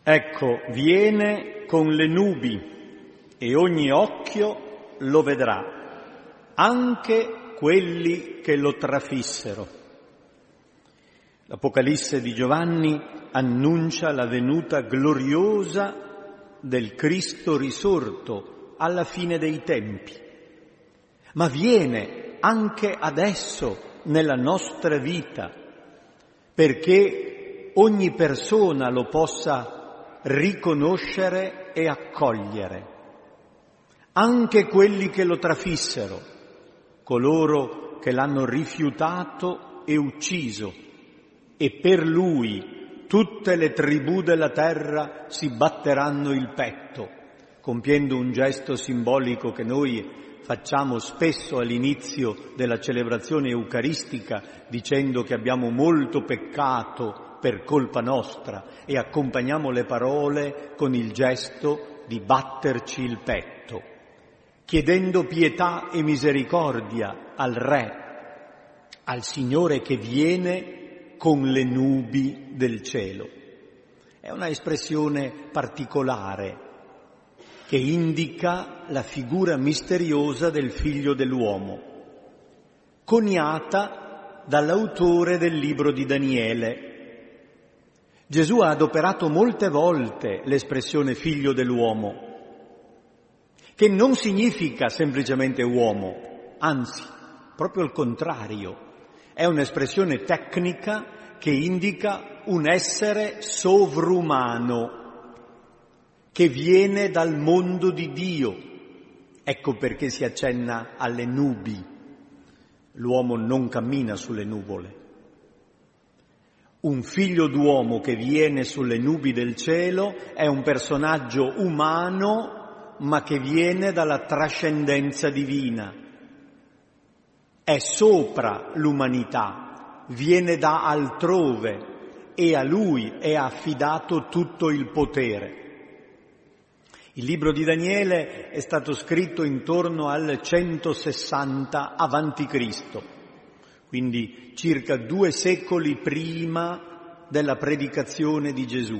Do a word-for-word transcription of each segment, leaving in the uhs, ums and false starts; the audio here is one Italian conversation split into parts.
Ecco, viene con le nubi e ogni occhio lo vedrà, anche quelli che lo trafissero. L'Apocalisse di Giovanni annuncia la venuta gloriosa del Cristo risorto alla fine dei tempi, ma viene anche adesso nella nostra vita, perché ogni persona lo possa riconoscere e accogliere, anche quelli che lo trafissero, coloro che l'hanno rifiutato e ucciso, e per lui tutte le tribù della terra si batteranno il petto, compiendo un gesto simbolico che noi facciamo spesso all'inizio della celebrazione eucaristica, dicendo che abbiamo molto peccato per colpa nostra, e accompagniamo le parole con il gesto di batterci il petto, chiedendo pietà e misericordia al Re, al Signore che viene con le nubi del cielo. È una espressione particolare che indica la figura misteriosa del Figlio dell'uomo, coniata dall'autore del libro di Daniele. Gesù ha adoperato molte volte l'espressione Figlio dell'uomo, che non significa semplicemente uomo, anzi, proprio il contrario. È un'espressione tecnica che indica un essere sovrumano, che viene dal mondo di Dio. Ecco perché si accenna alle nubi. L'uomo non cammina sulle nuvole. Un figlio d'uomo che viene sulle nubi del cielo è un personaggio umano, ma che viene dalla trascendenza divina. È sopra l'umanità, viene da altrove e a lui è affidato tutto il potere. Il libro di Daniele è stato scritto intorno al centosessanta avanti Cristo, quindi circa due secoli prima della predicazione di Gesù.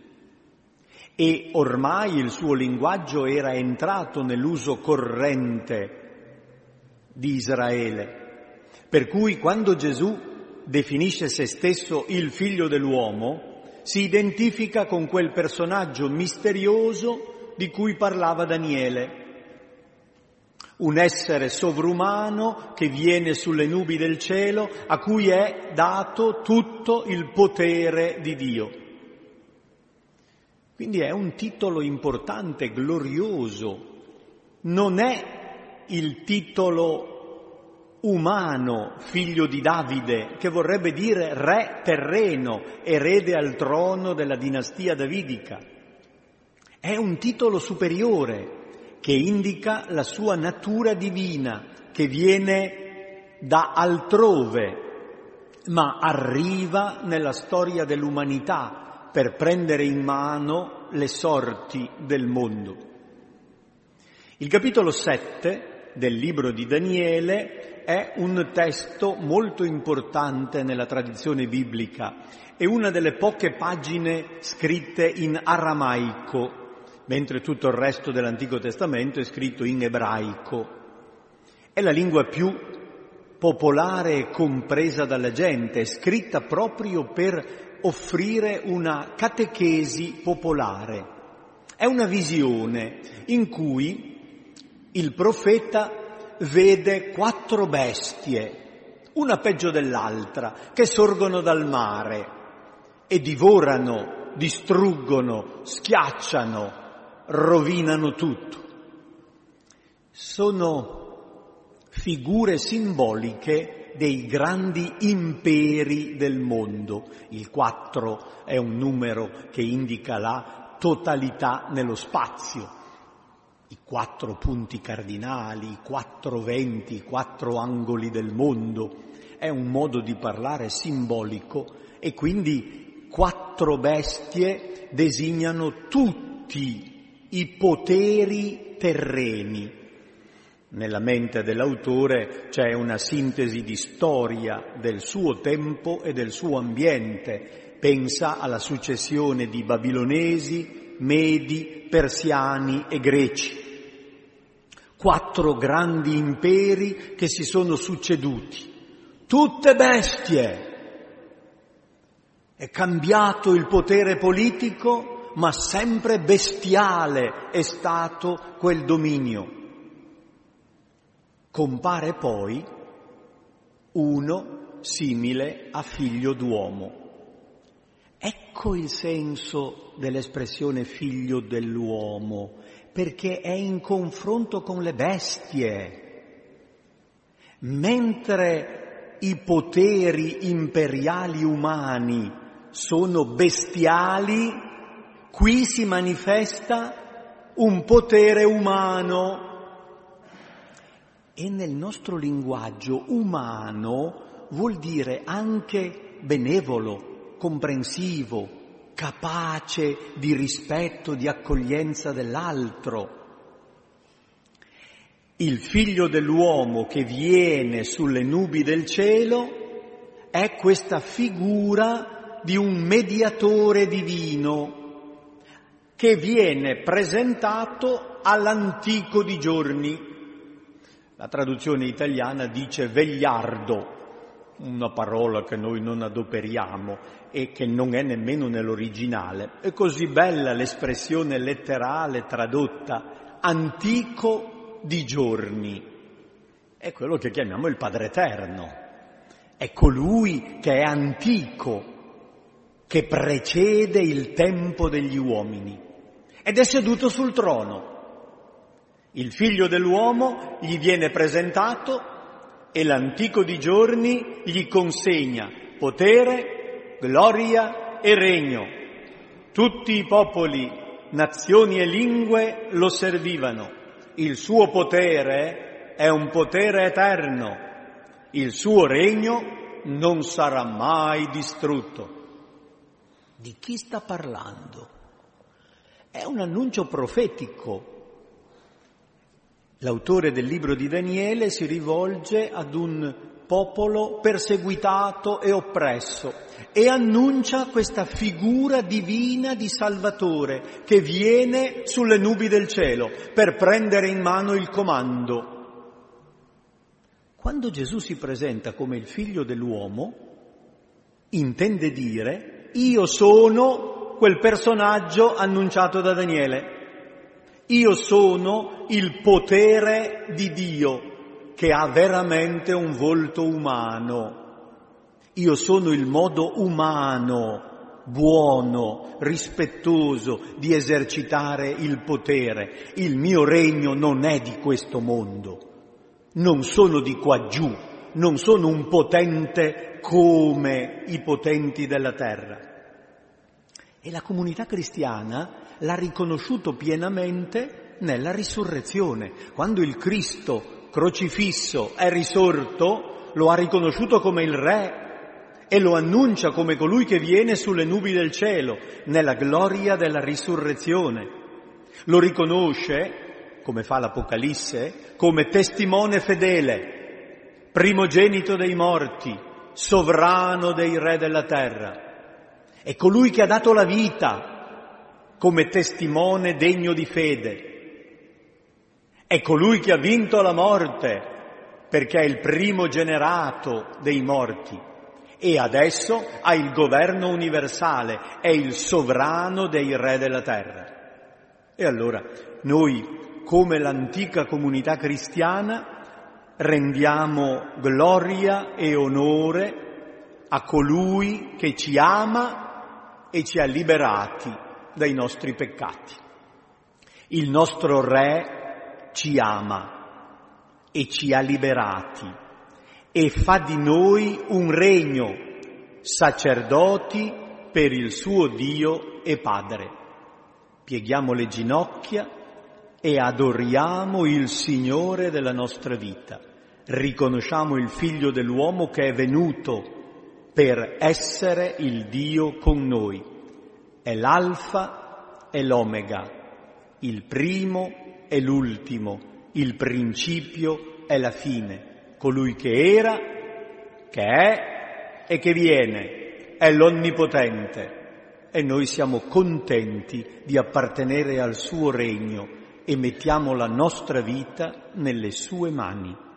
E ormai il suo linguaggio era entrato nell'uso corrente di Israele, per cui quando Gesù definisce se stesso il Figlio dell'uomo, si identifica con quel personaggio misterioso di cui parlava Daniele. Un essere sovrumano che viene sulle nubi del cielo, a cui è dato tutto il potere di Dio. Quindi è un titolo importante, glorioso. Non è il titolo umano, figlio di Davide, che vorrebbe dire re terreno, erede al trono della dinastia davidica. È un titolo superiore, che indica la sua natura divina, che viene da altrove, ma arriva nella storia dell'umanità per prendere in mano le sorti del mondo. Il capitolo sette del libro di Daniele è un testo molto importante nella tradizione biblica, è una delle poche pagine scritte in aramaico, mentre tutto il resto dell'Antico Testamento è scritto in ebraico. È la lingua più popolare e compresa dalla gente, è scritta proprio per offrire una catechesi popolare. È una visione in cui il profeta vede quattro bestie, una peggio dell'altra, che sorgono dal mare e divorano, distruggono, schiacciano, rovinano tutto. Sono figure simboliche dei grandi imperi del mondo. Il quattro è un numero che indica la totalità nello spazio. I quattro punti cardinali, i quattro venti, i quattro angoli del mondo. È un modo di parlare simbolico e quindi quattro bestie designano tutti i poteri terreni. Nella mente dell'autore c'è una sintesi di storia del suo tempo e del suo ambiente, pensa alla successione di babilonesi, medi, persiani e greci. Quattro grandi imperi che si sono succeduti, tutte bestie. È cambiato il potere politico, ma sempre bestiale è stato quel dominio. Compare poi uno simile a figlio d'uomo. Ecco il senso dell'espressione figlio dell'uomo, perché è in confronto con le bestie. Mentre i poteri imperiali umani sono bestiali, qui si manifesta un potere umano. E nel nostro linguaggio umano vuol dire anche benevolo, comprensivo, capace di rispetto, di accoglienza dell'altro. Il figlio dell'uomo che viene sulle nubi del cielo è questa figura di un mediatore divino che viene presentato all'antico di giorni. La traduzione italiana dice vegliardo, una parola che noi non adoperiamo e che non è nemmeno nell'originale. È così bella l'espressione letterale tradotta, antico di giorni. È quello che chiamiamo il Padre Eterno. È colui che è antico, che precede il tempo degli uomini ed è seduto sul trono. Il figlio dell'uomo gli viene presentato e l'antico di giorni gli consegna potere, gloria e regno. Tutti i popoli, nazioni e lingue lo servivano. Il suo potere è un potere eterno. Il suo regno non sarà mai distrutto. Di chi sta parlando? È un annuncio profetico. L'autore del libro di Daniele si rivolge ad un popolo perseguitato e oppresso e annuncia questa figura divina di Salvatore che viene sulle nubi del cielo per prendere in mano il comando. Quando Gesù si presenta come il figlio dell'uomo, intende dire: io sono quel personaggio annunciato da Daniele. Io sono il potere di Dio che ha veramente un volto umano. Io sono il modo umano, buono, rispettoso di esercitare il potere. Il mio regno non è di questo mondo. Non sono di qua giù. Non sono un potente come i potenti della terra. E la comunità cristiana l'ha riconosciuto pienamente nella risurrezione. Quando il Cristo crocifisso è risorto, lo ha riconosciuto come il Re e lo annuncia come colui che viene sulle nubi del cielo, nella gloria della risurrezione. Lo riconosce, come fa l'Apocalisse, come testimone fedele, primogenito dei morti, sovrano dei re della terra. È colui che ha dato la vita come testimone degno di fede. È colui che ha vinto la morte perché è il primo generato dei morti e adesso ha il governo universale, è il sovrano dei re della terra. E allora noi, come l'antica comunità cristiana, rendiamo gloria e onore a colui che ci ama e ci ha liberati dai nostri peccati. Il nostro Re ci ama e ci ha liberati e fa di noi un regno, sacerdoti per il suo Dio e Padre. Pieghiamo le ginocchia e adoriamo il Signore della nostra vita. Riconosciamo il Figlio dell'uomo che è venuto per essere il Dio con noi. È l'alfa e l'omega, il primo e l'ultimo, il principio e la fine, colui che era, che è e che viene, è l'Onnipotente e noi siamo contenti di appartenere al suo regno e mettiamo la nostra vita nelle sue mani.